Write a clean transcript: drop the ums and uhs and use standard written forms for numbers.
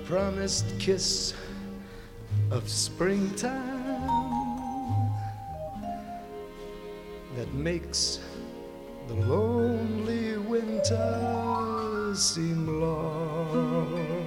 promised kiss of springtime that makes the lonely winter seem long.